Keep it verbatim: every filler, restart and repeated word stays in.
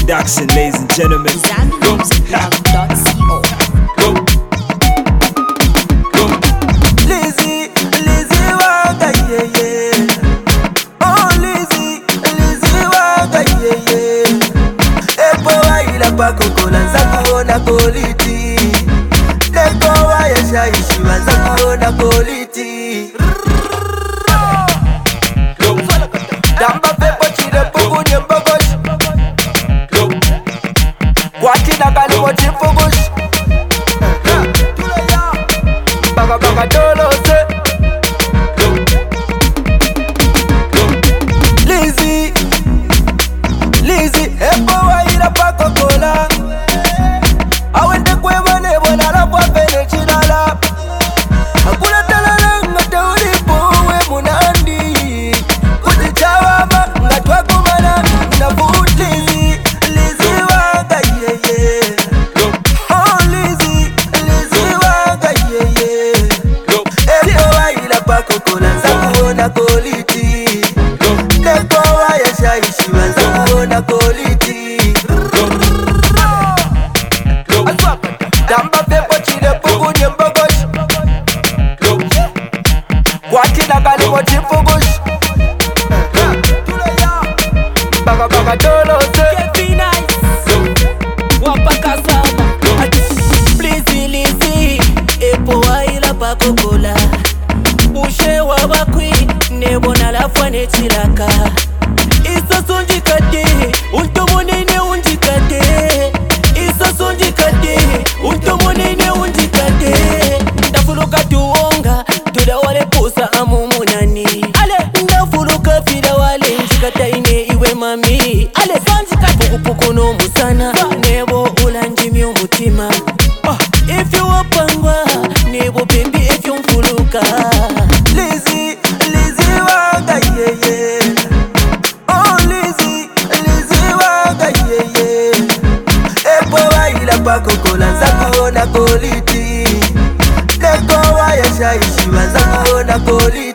production, ladies and gentlemen. Go. Go. Go. Lizzy, Lizzy waga yeah yeah. Oh Lizzy, Lizzy waga yeah yeah. Epo waila pa kokola nza kuona quality. Leko wa yesha ishiwa nza kuona quality. Damba pepo chile pugu nye mbogosh. Kwati na gali mochi pugush. Baga baga dolo se. Lizzy, Lizzy, epo wa ila pa kokola. Awende kwe wane wana rapu apene chinala. Hakuna talala ngata ulipo we munandi. Kuti chawama ngatwa kumana na food. Lizzy, Lizzy waga yeah yeah. Oh Lizzy, Lizzy waga yeah yeah. Epo wa ila pa kokola nza kuona quality. Leko wa yesha ishiwa nza kuona quality. Damba pepo chile pugu nye mbogosh. Kwati na gali mochi pugush. Baga baga dolo se. Lizzy, Lizzy, epo waila pa kokola. Ushe wa wakwi, nebona la fwane chilaka. Isa sunjikate, untomonene unjikate. Isa sunjikate, untomonene unjikate. Ndafuluka tuonga, tuda wale pusa amumunani. Ale, ndafuluka fida wale njikata ine iwe mami. Ale, sanjikate, puku puku no musana. Nebo ulanjimi umutima. If you wapangwa, nebo baby if you mfuluka. Lizzy, Lizzy waga yeah yeah. Oh Lizzy, Lizzy waga yeah yeah. Epo waila pa kokola nza kuona quality. Leko wa yesha ishiwa nza kuona quality.